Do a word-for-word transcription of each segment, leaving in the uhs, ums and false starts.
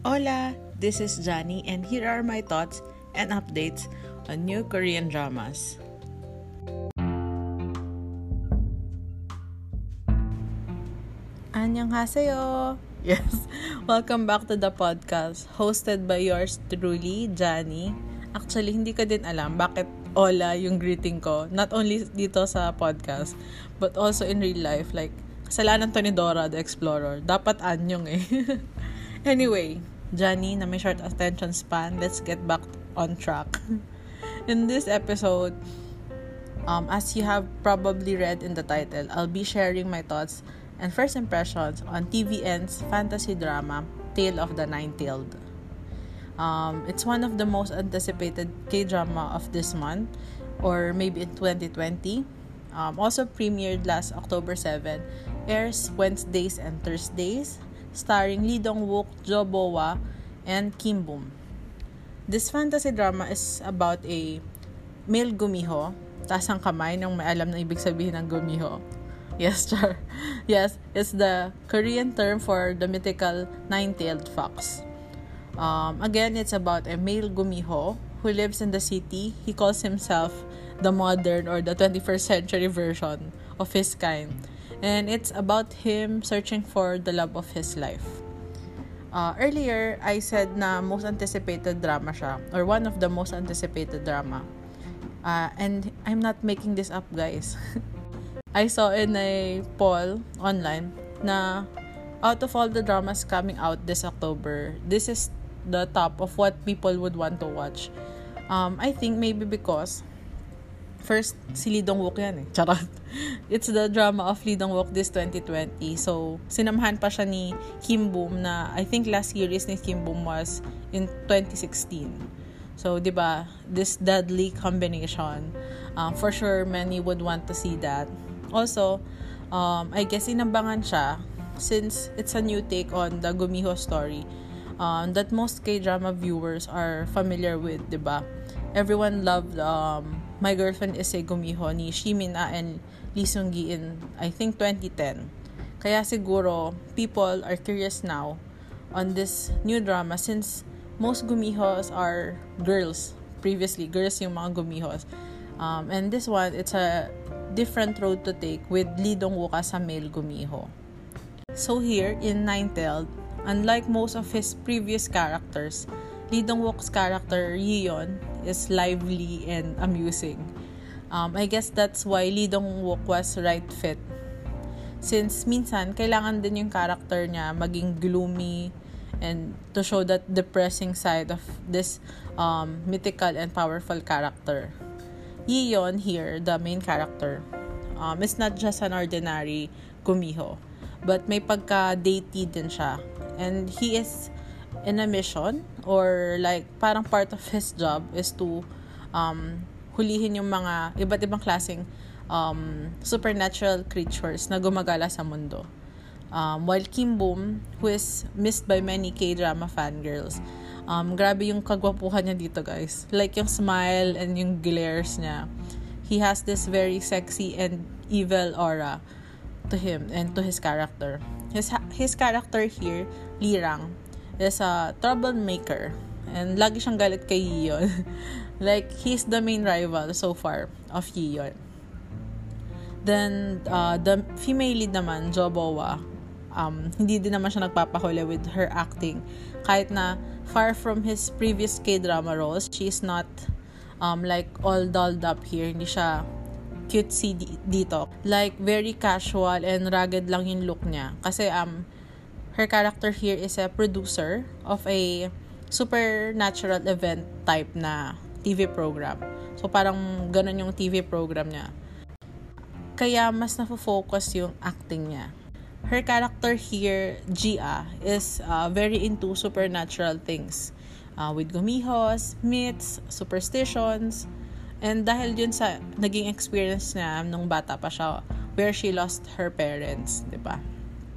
Hola, this is Johnny and here are my thoughts and updates on new Korean dramas. Annyeonghaseyo! Yes, welcome back to the podcast hosted by yours truly, Johnny. Actually, hindi ko din alam bakit hola yung greeting ko. Not only dito sa podcast, but also in real life. Like, kasalanan to ni Dora the Explorer. Dapat anyong eh. Anyway, Johnny na may short attention span, let's get back on track. In this episode, um, as you have probably read in the title, I'll be sharing my thoughts and first impressions on T V N's fantasy drama, Tale of the Nine-Tailed. Um, it's one of the most anticipated K-drama of this month, or maybe in twenty twenty. Um, also premiered last October seventh, airs Wednesdays and Thursdays, starring Lee Dong-wook, Jo Bo-wa, and Kim Bum. This fantasy drama is about a male gumiho, taas ang kamay nang may alam na ibig sabihin ng gumiho. Yes, sure. Yes, it's the Korean term for the mythical nine-tailed fox. Um, again, it's about a male gumiho who lives in the city. He calls himself the modern or the twenty-first century version of his kind. And it's about him searching for the love of his life. Uh, earlier, I said na most anticipated drama siya, or one of the most anticipated drama. Uh, and I'm not making this up, guys. I saw in a poll online na out of all the dramas coming out this October, this is the top of what people would want to watch. Um, I think maybe because first, si Lee Dong-wook yan eh. Charot. It's the drama of Lee Dong-wook this twenty twenty. So, sinamahan pa siya ni Kim Bum na I think last series ni Kim Bum was in twenty sixteen. So, di ba, this deadly combination. Um, for sure, many would want to see that. Also, um, I guess inambangan siya since it's a new take on the Gumiho story um, that most K-drama viewers are familiar with, di ba? Everyone loved um, My Girlfriend is a Gumiho ni Shimin-ah and Lee Seung-gi in, I think, twenty ten. Kaya siguro, people are curious now on this new drama since most gumihos are girls. Previously, girls yung mga gumihos. Um, and this one, it's a different road to take with Lee Dong-wook as a male gumiho. So here, in Nine-Tailed, unlike most of his previous characters, Lee Dong-wook's character, Yeon, is lively and amusing. Um, I guess that's why Lee Dong-wook was right fit. Since minsan, kailangan din yung character niya maging gloomy and to show that depressing side of this um, mythical and powerful character. Yeon here, the main character, um, is not just an ordinary gumiho, but may pagka-deity din siya. And he is in a mission, or like parang part of his job is to um, hulihin yung mga iba't ibang klaseng um, supernatural creatures na gumagala sa mundo. Um, while Kim Bum, who is missed by many K-drama fangirls, um, grabe yung kagwapuhan niya dito, guys. Like yung smile and yung glares niya. He has this very sexy and evil aura to him and to his character. His his character here, Lirang, is a troublemaker and lagi siyang galit kay Yeon. Like, he's the main rival so far of Yeon. Then, uh, the female lead naman, Jo Bo-wa, um, hindi din naman siya nagpapahuli with her acting. Kahit na far from his previous K-drama roles, she's not um, like all dolled up here. Hindi siya cutesy d- dito. Like, very casual and rugged lang yung look niya. Kasi, um, her character here is a producer of a supernatural event type na T V program. So, parang ganun yung T V program niya. Kaya, mas na-focus yung acting niya. Her character here, Gia, is uh, very into supernatural things. Uh, with gumihos, myths, superstitions, and dahil yun sa naging experience niya nung bata pa siya, where she lost her parents, di ba?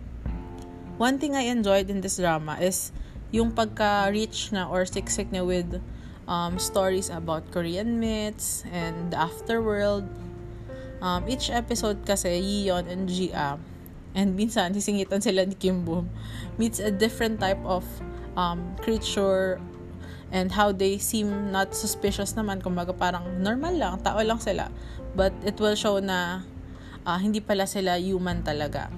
One thing I enjoyed in this drama is yung pagka-rich na or siksik niya with um, stories about Korean myths and the afterworld. Um, each episode kasi, Yeon and Gia, and minsan sisingitan sila ni Kim Bum, meets a different type of um, creature and how they seem not suspicious naman, kumbaga parang normal lang, tao lang sila, but it will show na uh, hindi pala sila human talaga.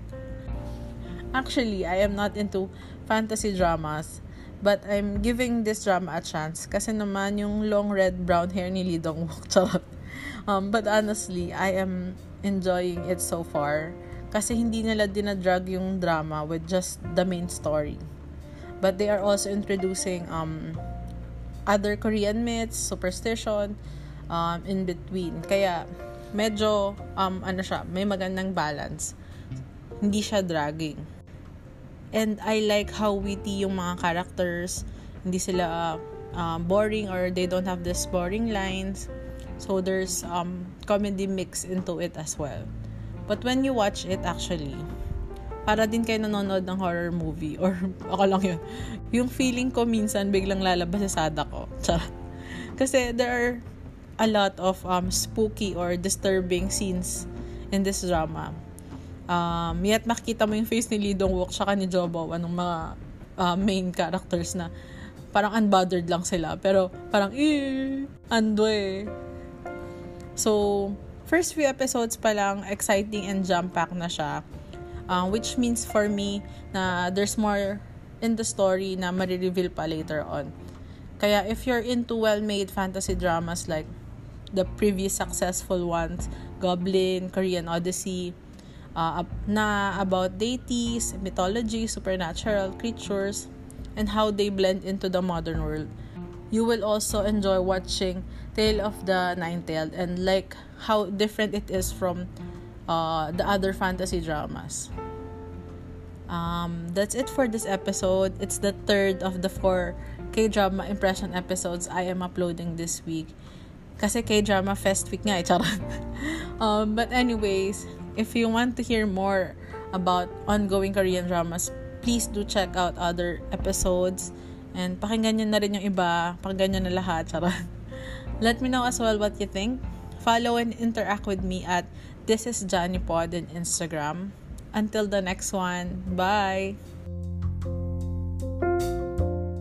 Actually, I am not into fantasy dramas, but I'm giving this drama a chance kasi naman yung long red brown hair ni Lee Dong-wook, charot. Um, but honestly, I am enjoying it so far kasi hindi nila dinadrag yung drama with just the main story. But they are also introducing um other Korean myths, superstition, um, in between. Kaya medyo um ano siya, may magandang balance. Hindi siya dragging. And I like how witty yung mga characters. Hindi sila uh, boring or they don't have this boring lines. So there's um comedy mix into it as well. But when you watch it actually, para din kayo nanonood ng horror movie or ako lang yun. Yung feeling ko minsan biglang lalabas sa sada ko. Kasi there are a lot of um spooky or disturbing scenes in this drama. Um, yet makikita mo yung face ni Lee Dong-wook tsaka ni Jo-bo, anong mga uh, main characters na parang unbothered lang sila. Pero parang, eh, ando eh. So, first few episodes pa lang, exciting and jam-packed na siya. Uh, which means for me na there's more in the story na marireveal pa later on. Kaya if you're into well-made fantasy dramas like the previous successful ones, Goblin, Korean Odyssey, uh, na about deities, mythology, supernatural creatures, and how they blend into the modern world, you will also enjoy watching Tale of the Nine-Tailed and like how different it is from Uh, the other fantasy dramas. Um, that's it for this episode. It's the third of the four K-drama impression episodes I am uploading this week. Kasi K-drama fest week nga eh, charot. um, but anyways, if you want to hear more about ongoing Korean dramas, please do check out other episodes. And pakinggan nyo na rin yung iba. Pakinggan nyo na lahat, charot. Let me know as well what you think. Follow and interact with me at This is Johnny Pod on Instagram. Until the next one, bye!